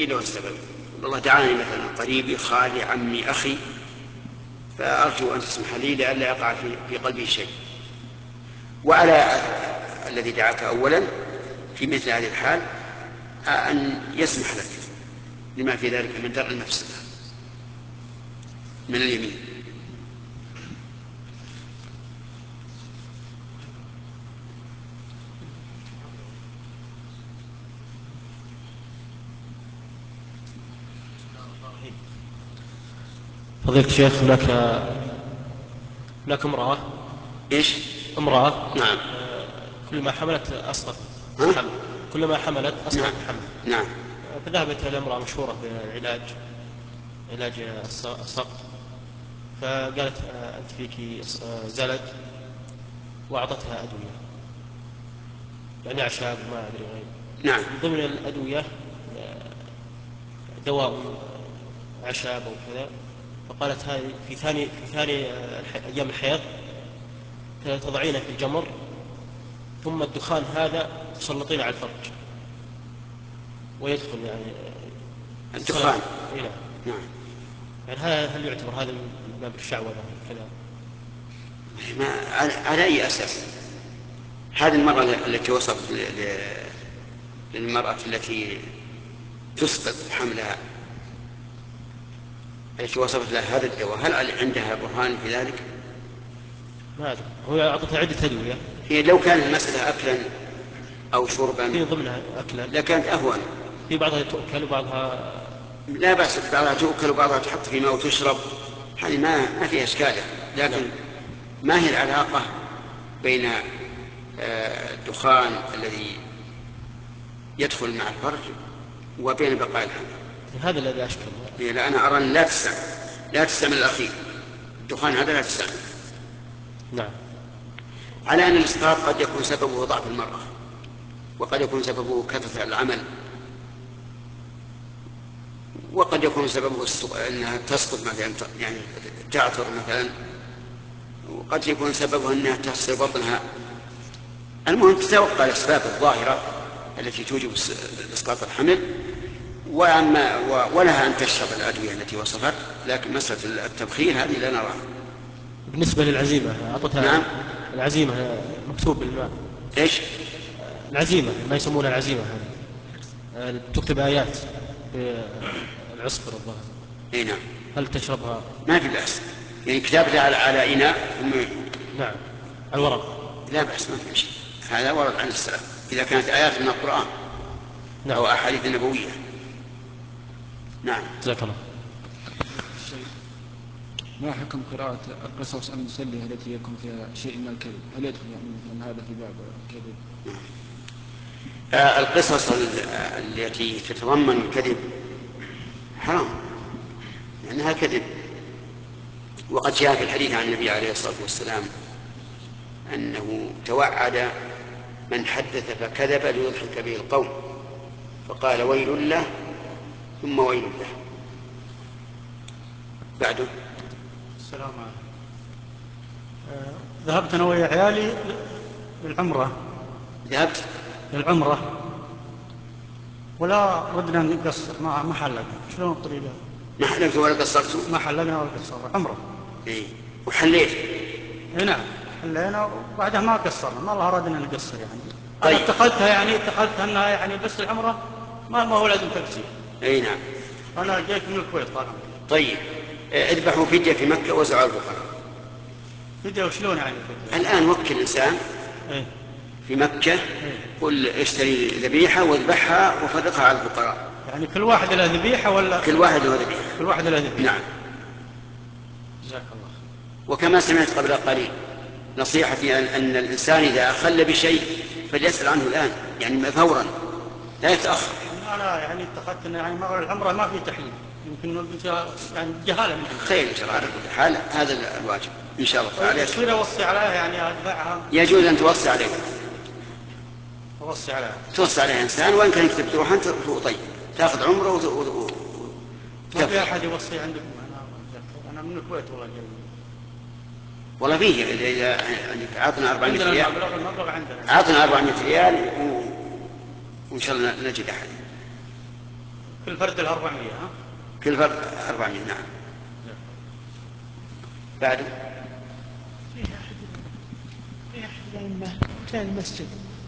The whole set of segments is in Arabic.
له السبب. والله دعاني مثلا قريبي خالي عمي أخي، فأرجو أن تسمح لي لئلا يقع في قلبي شيء. وعلى الذي دعاك أولا في مثل هذه الحال أن يسمح لك لما في ذلك من درء المفسدة من اليمين. فضيلة الشيخ، هناك امرأة. إيش؟ امرأة. نعم. كلما حملت أسقط حمل. كلما حملت أسقط نعم. حمل. نعم. فذهبت إلى امرأة مشهورة بالعلاج، علاج السقط، فقالت أنت فيك زلج، وأعطتها أدوية، يعني أعشاب وما أدري غير. نعم. من ضمن الأدوية دواء أعشاب أو كذا، فقالت هذه في ثاني أيام الحيض تضعينه في الجمر، ثم الدخان هذا تسلطينه على الفرج ويدخل يعني الدخان. نعم. يعني هل يعتبر هذا من باب الشعوذة كذا؟ على أي أساس؟ هذه المرأة التي وصفت للمرأة التي تسقط حملها، التي وصفت لها هذا الدواء، هل عندها برهان في ذلك؟ ما أدري، هو أعطتها عدة أدوية. هي لو كانت المسألة أكلا أو شربا في ضمنها أكلا لكانت أهون. في بعضها تؤكل وبعضها لا بأس، بعضها تؤكل وبعضها تحط في ماء وتشرب، هذه ما فيها إشكال. لكن ما هي العلاقة بين الدخان الذي يدخل مع الفرج وبين بقاء الحمل؟ هذا الذي أشكل. لا، أنا أرى أن لا تستعمل الأخير، الدخان هذا لا تستعمل. نعم. على أن الإسقاط قد يكون سببه ضعف المرأة، وقد يكون سببه كثرة العمل، وقد يكون سببه أنها تسقط مثلا، يعني تعثر مثلا، وقد يكون سببه أنها تحصل بطنها. المهم تتوقع الأسباب الظاهرة التي توجب إسقاط الحمل، ولها أن تشرب الأدوية التي وصفت، لكن مسألة التبخير هذه لا نراها. بالنسبة للعزيمة أعطتها. نعم. العزيمة مكتوب بالماء. إيش؟ العزيمة ما يسمونها العزيمة هذه، تكتب آيات بالعصفر الظاهر. اي نعم. هل تشربها؟ ما في بأس، يعني كتابتها على إناء ثم. نعم، على الورق. لا بأس، ما في شيء، هذا ورد عن السلف إذا كانت آيات من القرآن. نعم. أو أحاديث نبوية. نعم. جزاك الله. ما حكم قراءة القصص المسلية التي يكون فيها شيء من الكذب؟ هل يدخل يعني مثلا هذا في باب الكذب؟ القصص التي تتضمن الكذب حرام، لأنها كذب. وقد جاء في الحديث عن النبي عليه الصلاة والسلام أنه توعد من حدث فكذب ليضحك به القوم، فقال ويل له ثم ويل له. بعده. السلام عليكم. ذهبت أنا ويا عيالي للعمرة. ذهبت للعمرة ولا ردنا نقصر، ما حلقنا. شلون الطريقة؟ ما حلقت ولا قصرت؟ ما حلقنا ولا قصرنا، عمرة. إيه. وحليت؟ اي نعم، حلينا وبعدها ما قصرنا، ما الله أرادنا نقصر يعني. طيب. أنا اتخذتها أنها يعني بس العمرة ما هو لازم تقصير. اي نعم. أنا جيت من الكويت طال عمرك. طيب، اذبحوا فدية في مكة وزعوا الفقراء. فدية وشلون يعني فدية؟ الآن وكل إنسان إيه؟ في مكة قل اشتري ذبيحة واذبحها وفرقها على الفقراء. يعني كل واحد له ذبيحة ولا؟ كل واحد له ذبيحة. كل واحد له ذبيحة. نعم. جزاك الله خير. وكما سمعت قبل قليل نصيحتي أن الإنسان إذا أخل بشيء فليسأل عنه الآن، يعني فورا، لا يتأخر. أنا يعني اتخذت أن يعني العمرة ما في تحليل، يمكن يعني جهالة من عندي. خير إن شاء الله. على كل حال هذا الواجب إن شاء الله تعالى. يصير أوصي عليها يعني أتبعها؟ يجوز أن توصي عليها. أوصي عليها. توصي عليها إنسان، وإن كان يكتب تروح أنت طيب تأخذ عمره ما في أحد يوصي عندكم؟ أنا من الكويت والله جاي. والله فيه إذا عطنا 400 ريال. المبلغ عندنا. عطنا 400 ريال وإن شاء الله نجد أحد. كل فرد له 400 ها؟ كل فرد 400. نعم. بعده في أحد الأئمة جاء المسجد،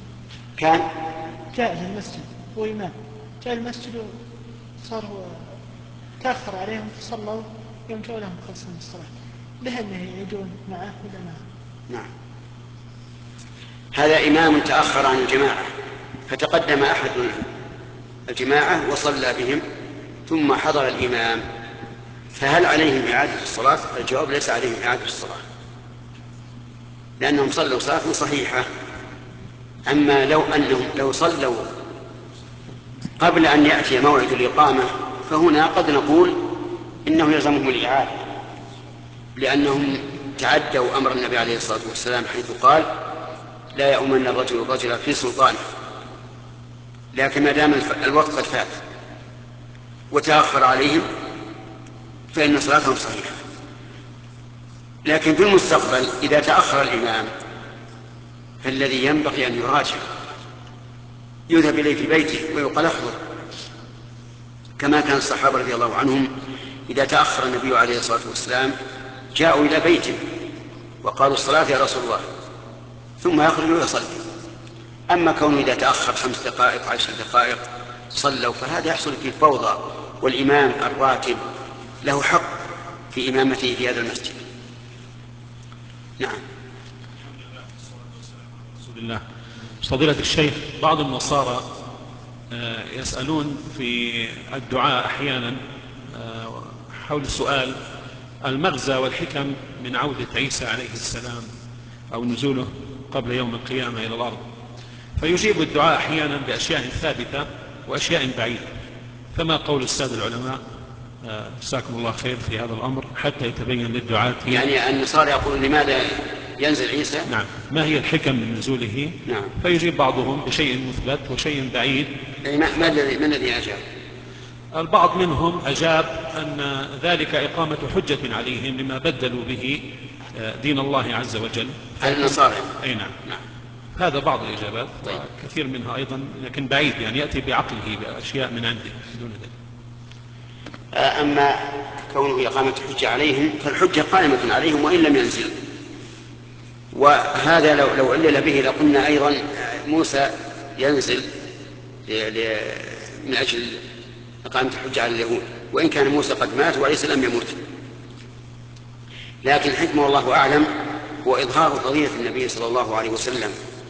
جاء المسجد هو إمام، جاء المسجد وصار هو تأخر عليهم فصلوا، يوم جاءوا لهم خلصهم الصلاة، له أنه يعيدون معه ولا ما؟ نعم. هذا إمام تأخر عن الجماعة فتقدم أحد الجماعة وصلى بهم ثم حضر الإمام، فهل عليهم إعادة الصلاة؟ الجواب ليس عليهم إعادة الصلاة، لأنهم صلوا صلاة صحيحة. أما لو صلوا قبل أن يأتي موعد الإقامة فهنا قد نقول إنه يلزمهم الإعادة، لأنهم تعدوا أمر النبي عليه الصلاة والسلام حيث قال لا يؤمن الرجل في سلطانه. لكن ما دام الوقت قد فات وتأخر عليهم فإن صلاتهم صحيحة. لكن في المستقبل إذا تأخر الإمام فالذي ينبغي أن يراجع، يذهب إليه في بيته ويقال احضر، كما كان الصحابة رضي الله عنهم إذا تأخر النبي عليه الصلاة والسلام جاءوا إلى بيته وقالوا الصلاة يا رسول الله، ثم يخرجوا ويصلي. أما كونه إذا تأخر 5 دقائق 10 دقائق صلوا فهذا يحصل فيه فوضى، والإمام الراتب له حق في إمامته في هذا المسجد. نعم. رسول الله. فضيلة الشيخ، بعض النصارى يسألون في الدعاء أحيانا حول السؤال المغزى والحكم من عودة عيسى عليه السلام أو نزوله قبل يوم القيامة إلى الأرض، فيجيب الدعاء أحيانا بأشياء ثابتة وأشياء بعيدة، فما قول السادة العلماء جزاكم الله خير في هذا الأمر حتى يتبين للدعاة؟ يعني النصارى يقولون لماذا ينزل عيسى؟ نعم، ما هي الحكم من نزوله؟ نعم. فيجيب بعضهم بشيء مثبت وشيء بعيد. ما الذي أجاب؟ البعض منهم أجاب أن ذلك إقامة حجة عليهم لما بدلوا به دين الله عز وجل. النصارى. أي نعم. هذا بعض الإجابات. طيب. وكثير منها أيضا لكن بعيد، يعني يأتي بعقله بأشياء من عنده دون ذلك. أما كونه إقامة حجة عليهم فالحجة قائمة عليهم وإن لم ينزل، وهذا لو علل به لقلنا أيضا موسى ينزل من أجل إقامة الحجة على اليهود، وإن كان موسى قد مات وعيسى لم يمت. لكن الحكمة والله أعلم هو إظهار فضيلة النبي صلى الله عليه وسلم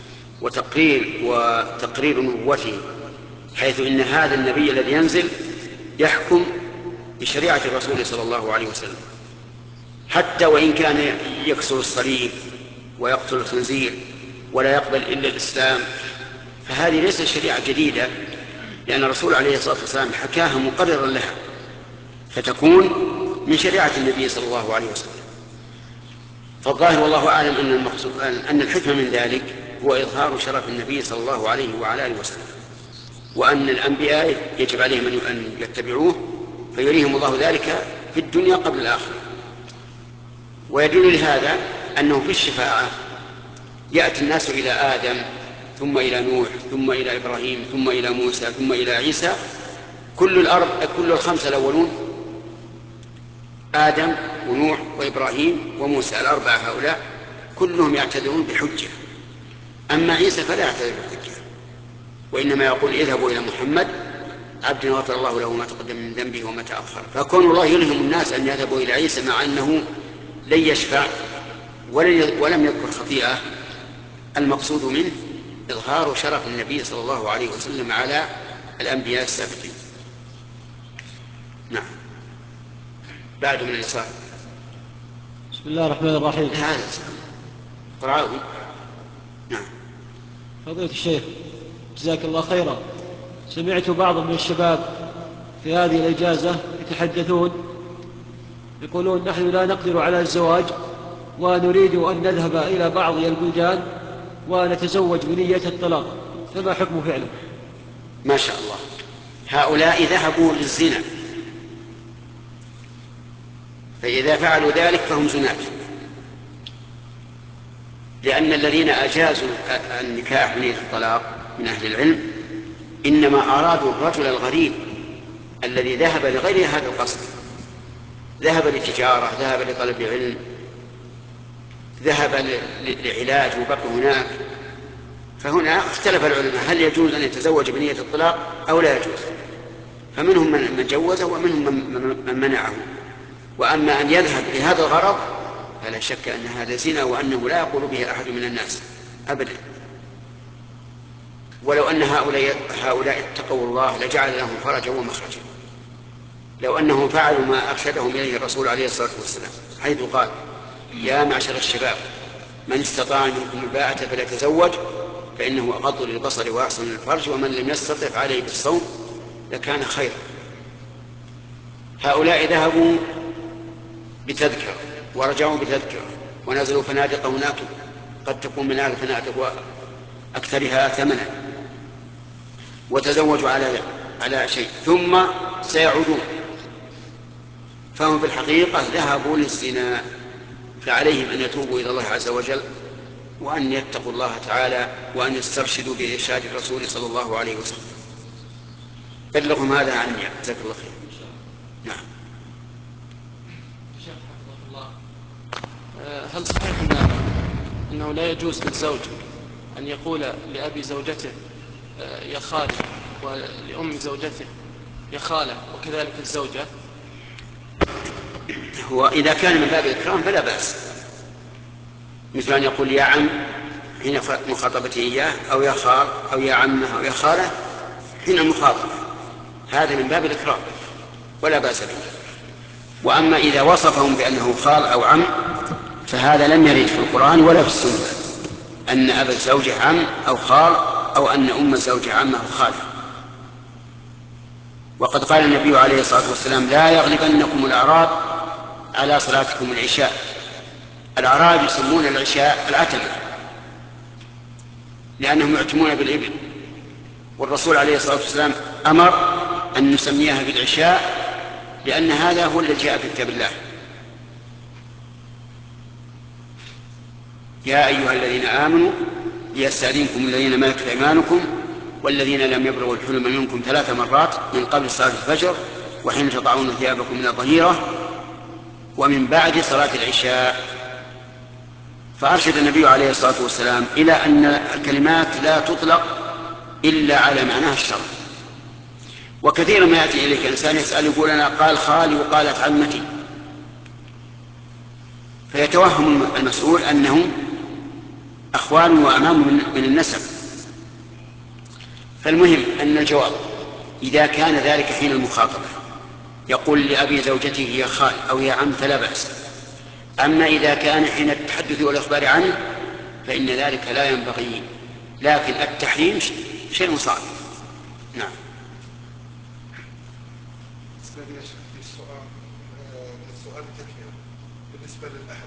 وتقرير نبوته، حيث إن هذا النبي الذي ينزل يحكم بشريعة الرسول صلى الله عليه وسلم، حتى وإن كان يكسر الصليب ويقتل الخنزير ولا يقبل إلا الإسلام، فهذه ليست شريعة جديدة، لأن الرسول عليه الصلاة والسلام حكاها مقررا لها، فتكون من شريعة النبي صلى الله عليه وسلم. فالظاهر والله أعلم أن الحكمة من ذلك هو إظهار شرف النبي صلى الله عليه وعلى آله وسلم، وأن الأنبياء يجب عليهم أن يتبعوه فيريهم الله ذلك في الدنيا قبل الآخرة. ويدل لهذا أنه في الشفاعة يأتي الناس إلى آدم ثم إلى نوح ثم إلى إبراهيم ثم إلى موسى ثم إلى عيسى، كل الخمسة الأولون آدم ونوح وإبراهيم وموسى، الأربعة هؤلاء كلهم يعتذرون بحجة. أما عيسى فلا يعتذر بحجة، وإنما يقول اذهبوا إلى محمد عبد غفر الله له ما تقدم من ذنبه وما تأخر. فكون الله يلهم الناس أن يذهبوا إلى عيسى مع أنه لن يشفع ولم يذكر خطيئة، المقصود منه إظهار شرف النبي صلى الله عليه وسلم على الأنبياء السابقين. نعم. بعد من الإصلاح. بسم الله الرحمن الرحيم. هذا قرآوي. نعم. فضيلة الشيخ جزاك الله خيرا، سمعت بعض من الشباب في هذه الإجازة يتحدثون يقولون نحن لا نقدر على الزواج ونريد أن نذهب إلى بعض البلدان ونتزوج بنية الطلاق، فما حكم فعله؟ ما شاء الله، هؤلاء ذهبوا للزنا، فإذا فعلوا ذلك فهم زناة، لأن الذين أجازوا النكاح بنية الطلاق من أهل العلم إنما أرادوا الرجل الغريب الذي ذهب لغير هذا القصد، ذهب للتجارة، ذهب لطلب علم، ذهب لعلاج وبقي هناك، فهنا اختلف العلماء هل يجوز أن يتزوج بنية الطلاق أو لا يجوز. فمنهم من جوزه ومنهم من منعه. وأما أن يذهب لهذا الغرض فلا شك أن هذا زنا، وأنه لا يقول به أحد من الناس أبدا. ولو أن هؤلاء اتقوا الله لجعل لهم فرجا ومخرجا. لو أنهم فعلوا ما أرشدهم إليه الرسول عليه الصلاة والسلام، حيث قال: يا معشر الشباب من استطاع منكم الباءة فليتزوج فإنه أغض للبصر وأحسن للفرج ومن لم يستطع فعليه بالصوم، لكان خيرا. هؤلاء ذهبوا بتذكرة ورجعوا بتذكرة ونزلوا فنادق هناك قد تكون من الفنادق وأكثرها ثمنا، وتزوجوا على شيء، ثم سيعودون، فهم في الحقيقة ذهبوا للزنا. فعليهم أن يتوبوا إلى الله عز وجل، وأن يتقوا الله تعالى، وأن يسترشدوا بإرشاد الرسول صلى الله عليه وسلم. بلغهم هذا عني، جزاك الله خير. نعم. شيخ حفظه الله، هل صحيح أنه لا يجوز للزوج أن يقول لأبي زوجته يا خالي، ولأم زوجته يا خالة، وكذلك الزوجة؟ هو إذا كان من باب الإكرام فلا بأس، مثل أن يقول يا عم حين مخاطبته إياه، أو يا خال، أو يا عمه، أو يا خالة حين المخاطبة، هذا من باب الإكرام ولا بأس به. وأما إذا وصفهم بأنه خال أو عم فهذا لم يرد في القرآن ولا في السنة أن أبا الزوج عم أو خال، أو أن أم الزوج عمه أو خاله. وقد قال النبي عليه الصلاة والسلام: لا يغلبنكم الأعراب على صلاتكم العشاء. الأعراب يسمون العشاء العتمة لأنهم يعتمون بالإبل، والرسول عليه الصلاة والسلام أمر أن نسميها بالعشاء لأن هذا هو الذي جاء في كتاب الله: يا أيها الذين آمنوا ليستأذنكم الذين ملكت أيمانكم والذين لم يبلغوا الحلم منكم 3 مرات من قبل صلاة الفجر وحين تضعون ثيابكم من الظهيرة ومن بعد صلاة العشاء. فأرشد النبي عليه الصلاة والسلام إلى أن الكلمات لا تطلق إلا على معناها الشرعي. وكثيرا ما يأتي إليك إنسان يسأل يقول: أنا قال خالي وقالت عمتي، فيتوهم المسؤول أنهم أخوان وأمام من النسب. فالمهم أن الجواب إذا كان ذلك حين المخاطبة يقول لأبي زوجته يا خال أو يا عم فلا بأس. أما إذا كان حين التحدث والإخبار عنه فإن ذلك لا ينبغي، لكن التحريم شيء صعب. نعم. السؤال التكملة بالنسبة للأهل،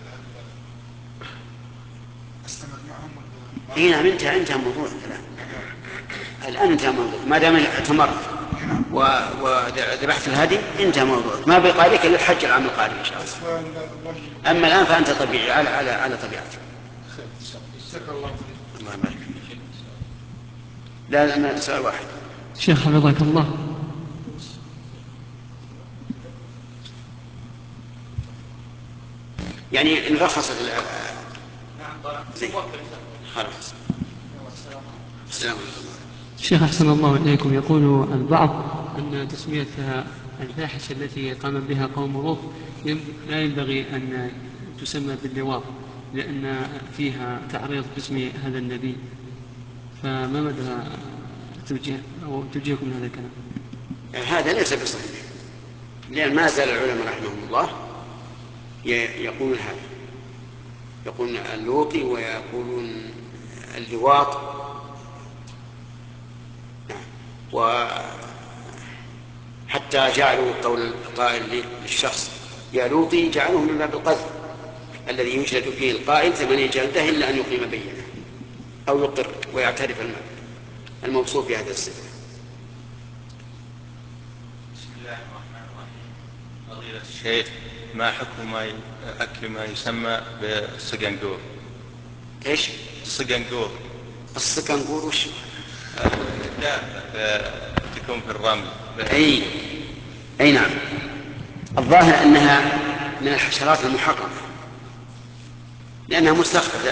أستمر معهم ولا؟ نعم، انتهى موضوع الكلام الآن، انتهى موضوع ما دام اعتمرت وذبحت الهدي انتهى موضوعك، ما بقى لك إلا الحج العام القادم إن شاء الله. أما الآن فأنت طبيعي على طبيعتك. الله يبارك فيك. لا سؤال واحد. شيخ حفظك الله، يعني نرخص زي خلاص. السلام عليكم. شيخ أحسن الله إليكم، يقول البعض أن تسمية الفاحشة التي قام بها قوم لوط لا ينبغي أن تسمى باللواط لأن فيها تعريض باسم هذا النبي، فما مدى توجيهكم هذا الكلام؟ هذا ليس بصحيح، لأن ما زال العلماء رحمهم الله يقولون هذا، يقولون اللوطي ويقولون اللواط. وحتى جعلوا قول القائل للشخص يا لوطي جعلوه من باب القذف الذي يجلد فيه القائل 8 جلدة إلا أن يقيم بينه أو يقر ويعترف الموصوف بهذا الصفة. بسم الله الرحمن الرحيم. فضيلة الشيخ، ما حكم أكل ما يسمى بالسقنقور؟ ايش؟ السقنقور. السقنقور وش؟ دابة تكون في الرمل. اي أي نعم، الظاهر أنها من الحشرات المحرمة لأنها مستخرجة،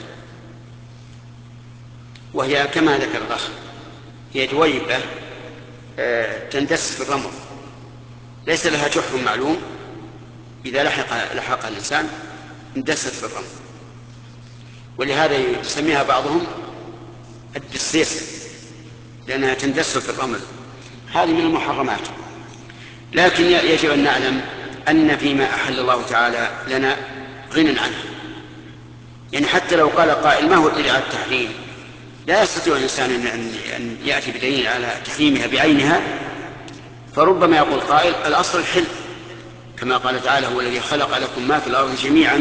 وهي كما ذكر الأخ هي دويبة تندس في الرمل، ليس لها جحر معلوم، إذا لحق الإنسان اندست في الرمل، ولهذا يسميها بعضهم الدسيس لأنها تندس في الرمل. هذه من المحرمات. لكن يجب أن نعلم أن فيما أحل الله تعالى لنا غنى عنه، يعني حتى لو قال قائل ما هو الدليل على التحريم، لا يستطيع الإنسان أن يأتي بدليل على تحريمها بعينها، فربما يقول قائل الأصل الحل، كما قال تعالى هو الذي خلق لكم ما في الأرض جميعا،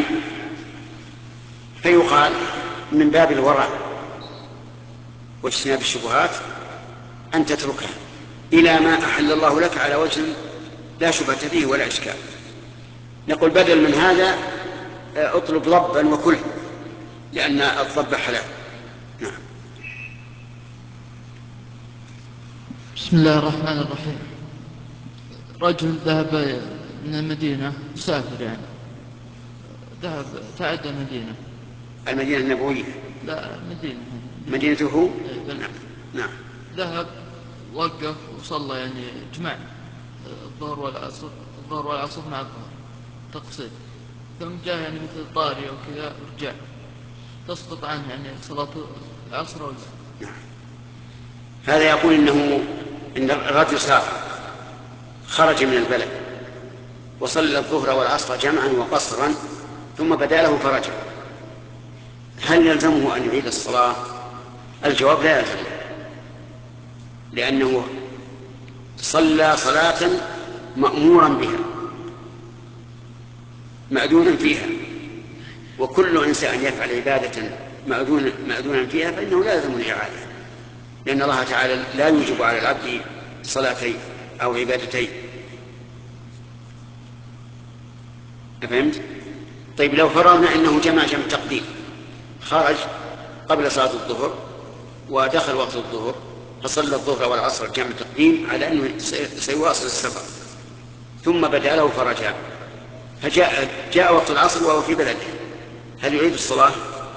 فيقال من باب الورع واجتناب الشبهات أن تتركها إلى ما أحل الله لك على وجه لا شبهة فيه ولا إشكال. نقول بدل من هذا اطلب ضبا وكله، لأن الضب حلال. نعم. بسم الله الرحمن الرحيم. رجل ذهب من المدينة، سافر يعني، ذهب تعدى المدينة النبوية، لا مدينته. نعم. نعم. ذهب وقف وصلى يعني جمع الظهر والعصر مع الظهر تقصير، ثم جاء يعني مثل طارئ وكذا ورجع، تسقط عنه يعني صلاة العصر ولا؟ نعم. هذا يقول إن الرجل سافر خرج من البلد وصلى الظهر والعصر جمعا وقصرا ثم بدا له فرجع، هل يلزمه أن يعيد الصلاة؟ الجواب لا يلزمه، لأنه صلى صلاة مأمورا بها مأذونا فيها، وكل إنسان يفعل عبادة مأذونا فيها فإنه لا يلزم الإعادة، لأن الله تعالى لا يوجب على العبد صلاتين أو عبادتين. فهمت؟ طيب لو فرضنا أنه جمع تقديم، خرج قبل صلاة الظهر ودخل وقت الظهر فصلى الظهر والعصر جمع تقديم على أنه سيواصل السفر، ثم بدا له فرجع، فجاء وقت العصر وهو في بلده، هل يعيد الصلاة؟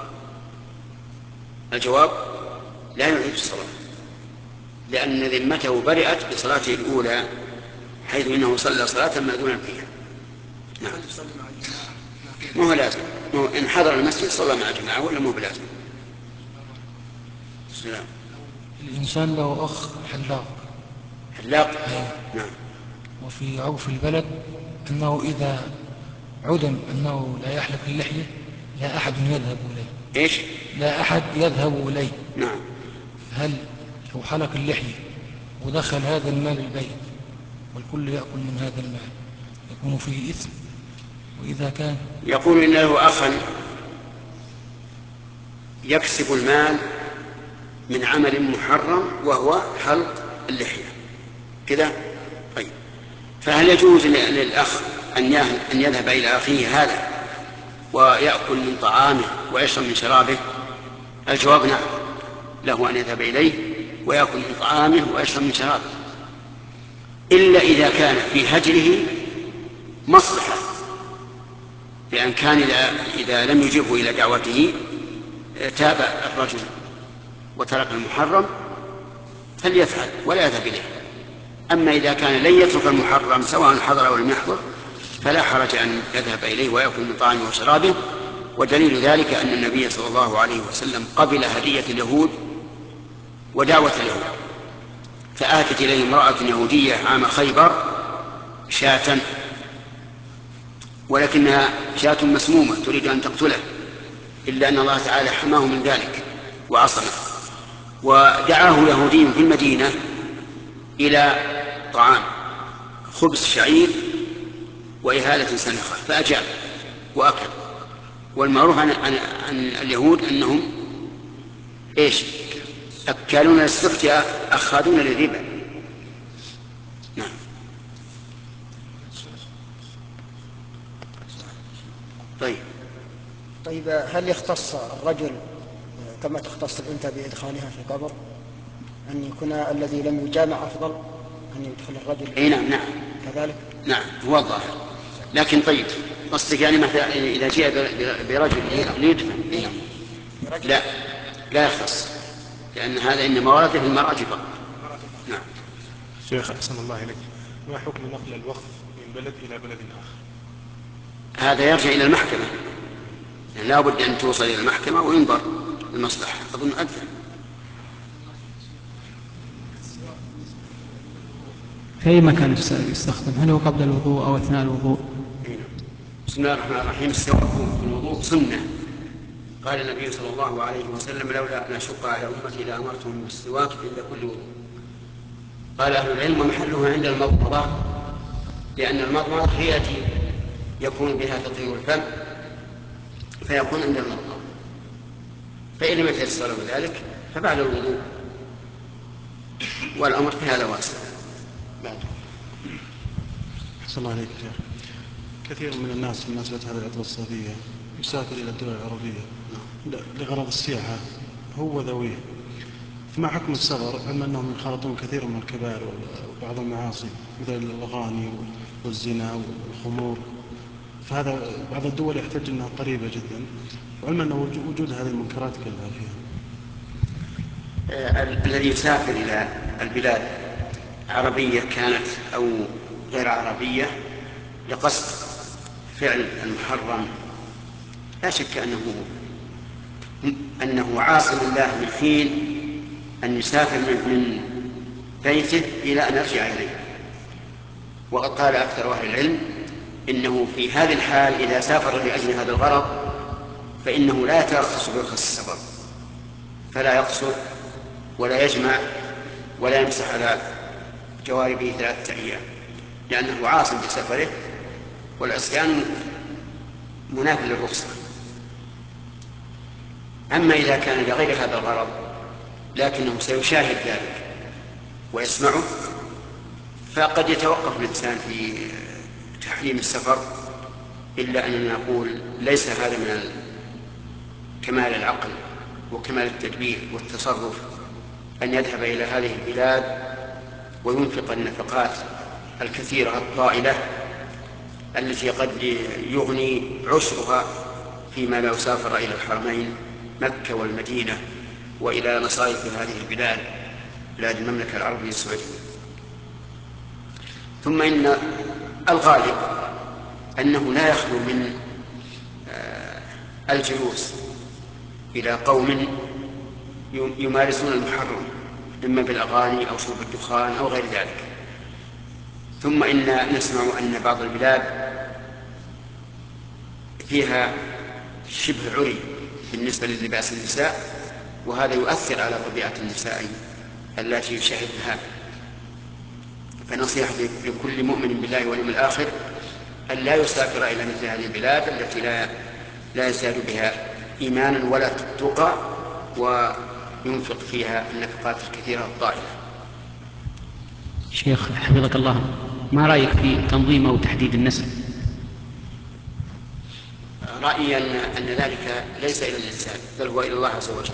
الجواب لا يعيد الصلاة، لأن ذمته برئت بصلاته الأولى حيث إنه صلى صلاة مأذونا فيها. نعم. ما هو لازم، إن حضر المسجد صلى مع جماعة ولا مو بلازم. السلام. الإنسان له أخ حلاق. نعم. وفي عرف البلد أنه إذا عدم أنه لا يحلق اللحية لا أحد يذهب إليه. إيش؟ لا أحد يذهب إليه. نعم. هل لو حلق اللحية ودخل هذا المال البيت والكل يأكل من هذا المال يكون فيه إثم؟ وإذا كان يقول إن له أخا يكسب المال من عمل محرم وهو حلق اللحية كذا، طيب فهل يجوز للأخ أن يذهب إلى أخيه هذا ويأكل من طعامه ويشرب من شرابه؟ الجواب نعم، له أن يذهب إليه ويأكل من طعامه ويشرب من شرابه، إلا إذا كان في هجره مصلحة، لأن كان إذا لم يجبه إلى دعوته تاب الرجل وترك المحرم فليفعل ولا يذهب إليه. أما إذا كان لن يترك المحرم سواء حضر أو لم يحضر فلا حرج أن يذهب إليه ويأكل من طعامه وشرابه. ودليل ذلك أن النبي صلى الله عليه وسلم قبل هدية اليهود ودعوة اليهود، فآتت إليه امرأة يهودية عام خيبر شاة، ولكنها شاة مسمومة تريد أن تقتله، إلا أن الله تعالى حماه من ذلك وعصمه، ودعاه يهودي في المدينة إلى طعام خبز شعير وإهالة سنخة فأجاب وأكل. والمعروف عن اليهود أنهم إيش؟ أكالون للسحت أخاذون للربا. نعم. طيب هل يختص الرجل كما تختص الأنثى بإدخالها في القبر، أن يكون الذي لم يجامع أفضل أن يدخل الرجل؟ نعم. كذلك؟ نعم هو الظاهر. لكن طيب قصدك يعني مثلا إذا جاء برجل ليدفن لا يختص، لأن هذا إنما ورد في المرأة فقط. نعم. شيخ أحسن الله إليك، ما حكم نقل الوقف من بلد إلى بلد آخر؟ هذا يرجع إلى المحكمة، يعني لا بد أن توصل إلى المحكمة وينظر المصلحة. أظن أدفع. في أي مكان يستخدم؟ هل هو قبل الوضوء أو أثناء الوضوء؟ بسم الله الرحمن الرحيم. السواك في الوضوء سنة. قال النبي صلى الله عليه وسلم: لولا أن أشق على أمتي لأمرتهم بالسواك عند كل وضوء. قال أهل العلم: محله عند المضمضة، لأن المضمضة هي التي يكون بها تطهير الفم، فيكون عند المضمضة. فإن لم يتيسر ذلك فبعد الوضوء، والأمر في هذا واسع. أحسن الله عليك يا شيخ. كثير من الناس في مناسبة هذه العطلة الصيفية يسافر إلى الدول العربية لغرض السياحة هو ذويه، فما حكم السفر علما أنهم يخالطون كثير من الكبائر وبعض المعاصي مثل الأغاني والزنا والخمور؟ فهذا بعض الدول يحتج أنها قريبة جدا، وعلما أن وجود هذه المنكرات كلها فيها. الذي يسافر إلى البلاد عربية كانت أو غير عربية لقصد فعل المحرم لا شك أنه عاصم الله من حين أن يسافر من بيته إلى أن يرجع إليه. وقد قال أكثر أهل العلم إنه في هذه الحال إذا سافر لأجل هذا الغرض فإنه لا يترخص برخص السفر، فلا يقصر ولا يجمع ولا يمسح على جواربه 3 أيام، لأنه عاصم بسفره، والعصيان منافي للرخصة. أما إذا كان لغير هذا الغرض لكنه سيشاهد ذلك ويسمعه، فقد يتوقف الإنسان في تحريم السفر، إلا أننا نقول ليس هذا من كمال العقل وكمال التدبير والتصرف أن يذهب إلى هذه البلاد وينفق النفقات الكثيرة الطائلة التي قد يغني عشرها فيما لو سافر إلى الحرمين مكة والمدينة وإلى مصائف هذه البلاد، بلاد المملكة العربية السعودية. ثم إن الغالب أنه لا يخلو من الجلوس إلى قوم يمارسون المحرم إما بالأغاني أو شرب الدخان أو غير ذلك. ثم إن نسمع أن بعض البلاد فيها شبه عري بالنسبة للباس النساء، وهذا يؤثر على طبيعة النساء التي يشاهدها. فنصيحة لكل مؤمن بالله واليوم الآخر أن لا يسافر إلى مثل هذه البلاد التي لا يزداد بها إيمانا ولا تقى وينفق فيها النفقات الكثيرة الطائلة. شيخ حفظك الله، ما رأيك في تنظيم أو تحديد النسل؟ رأيي أن ذلك ليس إلى الإنسان بل هو إلى الله عز وجل.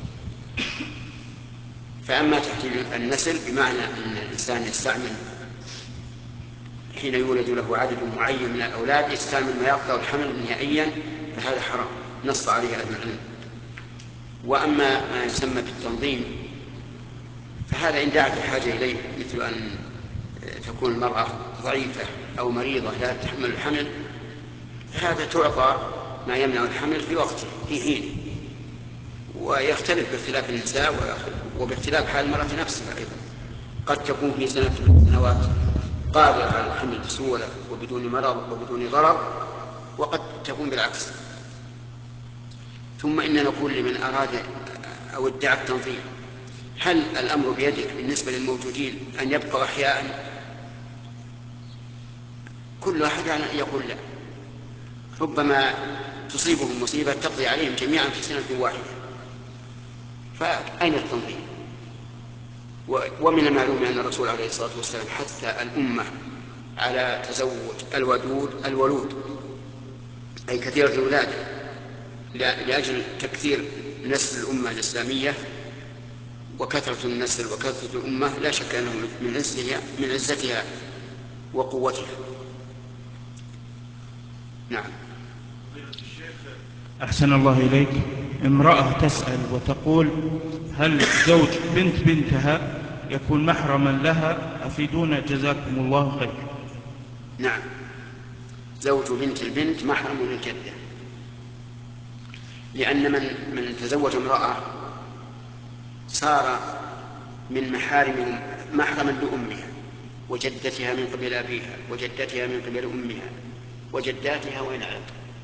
فأما تحديد النسل بمعنى أن الإنسان يستعمل حين يولد له عدد معين من الأولاد يستعمل ما يقطع الحمل نهائيا، فهذا حرام نص عليه أهل العلم. وأما ما يسمى بالتنظيم فهذا إن دعت الحاجة إليه، مثل أن تكون المرأة ضعيفة أو مريضة لا تحمل الحمل، فهذا تعطى ما يمنع الحمل في وقته في حين، ويختلف باختلاف النساء وباختلاف حال المرأة نفسها أيضا. قد تكون في سنة من السنوات قادرة على الحمل بسهولة وبدون مرض وبدون ضرر، وقد تكون بالعكس. ثم إن نقول لمن أراد أو ادعى التنظيم: هل الأمر بيدك بالنسبة للموجودين أن يبقوا أحياء؟ كل أحد يقول لا، ربما تصيبهم مصيبة تقضي عليهم جميعا في سنة واحدة، فأين التنظيم؟ ومن المعلوم أن الرسول عليه الصلاة والسلام حث الأمة على تزوج الولود أي كثيرة الولادة لأجل تكثير نسل الأمة الإسلامية، وكثرة النسل وكثرة الأمة لا شك أنه من عزتها وقوتها. نعم. أحسن الله إليك. امرأة تسأل وتقول: هل زوج بنت بنتها يكون محرما لها؟ أفيدونا جزاكم الله خير. نعم، زوج بنت البنت محرم للجدة، لأن من تزوج امرأة صار من محرما لأمها وجدتها من قبل أبيها وجدتها من قبل أمها وجداتها وإن علت.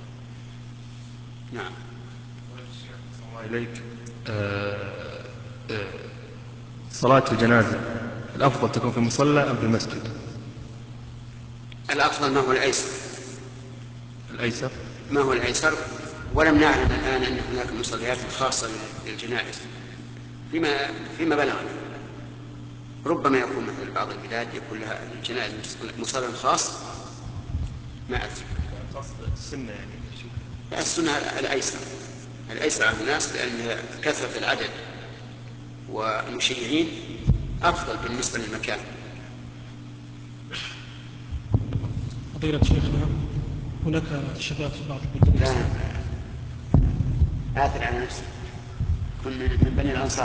نعم. إليك صلاة الجنازة الأفضل تكون في المصلى أم في المسجد؟ الأفضل ما هو الأيسر. الأيسر ما هو الأيسر، ولم نعلم الآن أن هناك مصليات خاصة للجنائز فيما بلغنا. ربما يكون مثل بعض البلاد يكون لها الجنائز مصلى خاص، ما أدري. السنة يعني السنة الأيسر عن الناس، لأن كثرة العدد والمشيعين أفضل بالنسبة للمكان. فضيلة شيخنا، هناك شباب في بعض البلدان. لا آثر على نفسك، كن من بني الأنصار.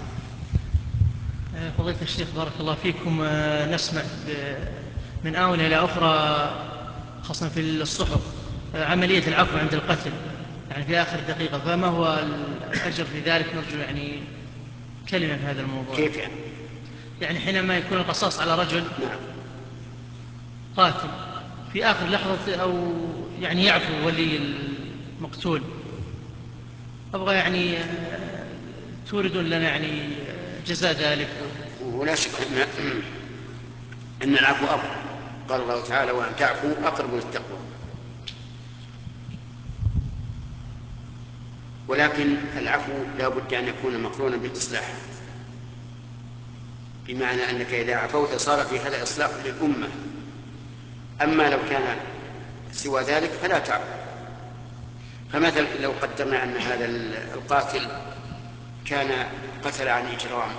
فضيلة الشيخ بارك الله فيكم، نسمع من آونة إلى أخرى خاصة في الصحف عملية العفو عند القتل، يعني في آخر دقيقة، فما هو الأجر في ذلك؟ نرجو يعني كلمة في هذا الموضوع. كيف يعني؟ يعني حينما يكون القصاص على رجل قاتل في آخر لحظة، أو يعني يعفو ولي المقتول، أبغى يعني توردون لنا يعني جزاء ذلك. ولا شك أن العفو أفضل. قال الله تعالى: وأن تعفوا أقرب للتقوى. ولكن العفو لا بد أن يكون مقرونا بالإصلاح، بمعنى أنك إذا عفوت صار في هذا إصلاح للأمة. أما لو كان سوى ذلك فلا تعفو. فمثلا لو قدرنا أن هذا القاتل كان قتل عن إجرام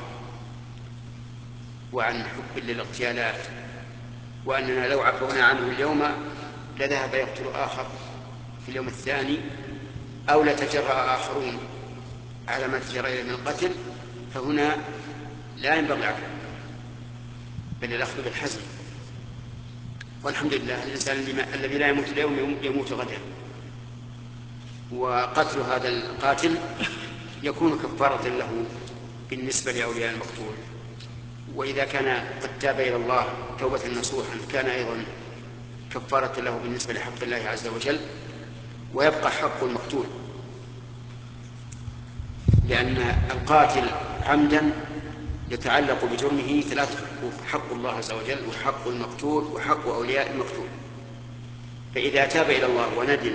وعن حب للاغتيالات، وأننا لو عفونا عنه اليوم لذهب يقتل آخر في اليوم الثاني، أو لتجرأ آخرون على ما تجرأ من القتل، فهنا لا ينبغي العفو بل الأخذ بالحزم. والحمد لله الإنسان الذي لا يموت اليوم يموت غدا. وقتل هذا القاتل يكون كفارة له بالنسبة لأولياء المقتول، وإذا كان قد تاب إلى الله توبة نصوحا كان أيضا كفارة له بالنسبة لحق الله عز وجل. ويبقى حق المقتول، لأن القاتل عمدا يتعلق بجرمه 3 حقوق: حق الله عز وجل وحق المقتول وحق أولياء المقتول. فإذا تاب إلى الله وندم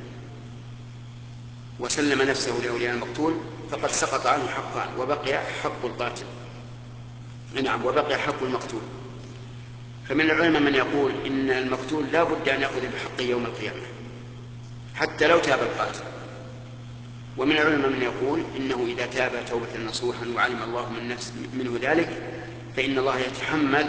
وسلم نفسه لأولياء المقتول فقد سقط عنه حقان وبقي حق القاتل. نعم، وبقي حق المقتول. فمن العلماء من يقول إن المقتول لا بد أن يأخذ بحقه يوم القيامة حتى لو تاب القاتل. ومن العلماء من يقول إنه إذا تاب توبة نصوحا وعلم الله منه ذلك فإن الله يتحمل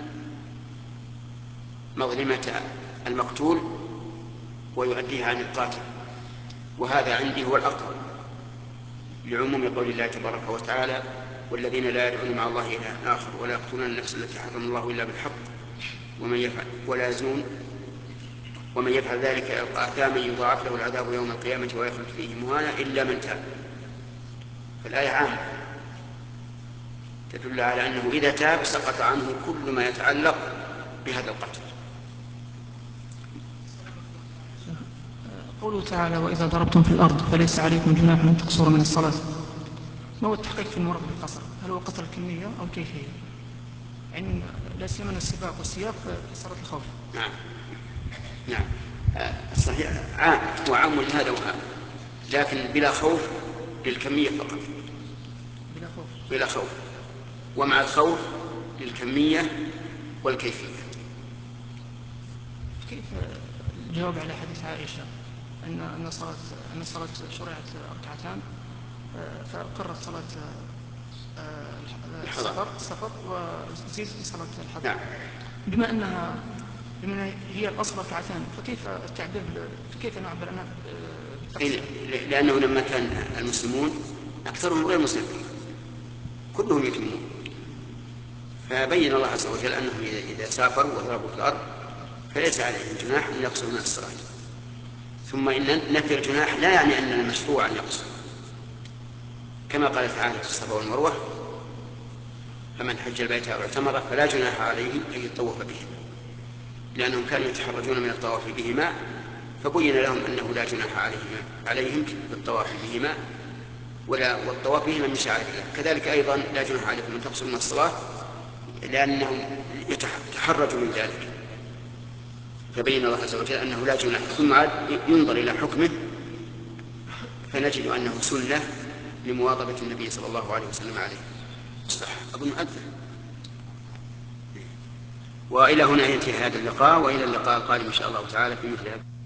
مظلمة المقتول ويؤديها عن القاتل. وهذا عندي هو الأقرب لعموم قول الله تبارك وتعالى: والذين لا يدعون مع الله إلها آخر ولا يقتلون النفس التي حرم الله إلا بالحق ولا يزنون ومن يفعل ذلك يلقى أثاما يضاعف له العذاب يوم القيامة ويخلد فيه مهانا إلا من تاب. فالآية عامة تدل على أنه إذا تاب سقط عنه كل ما يتعلق بهذا القتل. قوله تعالى: وإذا ضربتم في الأرض فليس عليكم جناح أن تقصروا من الصلاة. ما هو التحقيق في المراد بالقصر؟ هل هو قصر الكمية أو الكيفية؟ يعني لا سيما السباق والسياق في صلاة الخوف. نعم صحيح، عام وعام لهذا وعام، لكن بلا خوف للكمية فقط. بلا خوف، ومع الخوف للكمية والكيفية. كيف الجواب على حديث عائشة أن الصلاة شرعت ركعتان فقرت صلاة السفر وزيد في صلاة الحضر؟ نعم، بما أنها هي الأصل ركعتان، فكيف التعبير كيف نعبر عنها؟ لأنه لما كان المسلمون أكثرهم غير مسلمين كلهم يتمون، فبين الله عز وجل أنهم إذا سافروا وضربوا في الأرض فليس عليهم جناح أن يقصروا من الصلاة. ثم إن نفي الجناح لا يعني أن المشروع أن يقصر، كما قال تعالى في الصفا والمروة: فمن حج البيت أو اعتمر فلا جناح عليه أن يطوف بهما، لأنهم كانوا يتحرجون من الطواف بهما، فبين لهم أنه لا جناح عليهم بالطواف بهما، والطواف بهما من شعائر الله. كذلك أيضا لا جناح عليكم أن تقصروا من الصلاة، لأنهم يتحرجوا من ذلك، فبين الله عز وجل أنه لا جناح. ثم ينظر إلى حكمه فنجد أنه سنة لمواظبة النبي صلى الله عليه وسلم عليه. صح أظن أذن. وإلى هنا ينتهي هذا اللقاء، وإلى اللقاء القادم إن شاء الله تعالى في مثل هذا.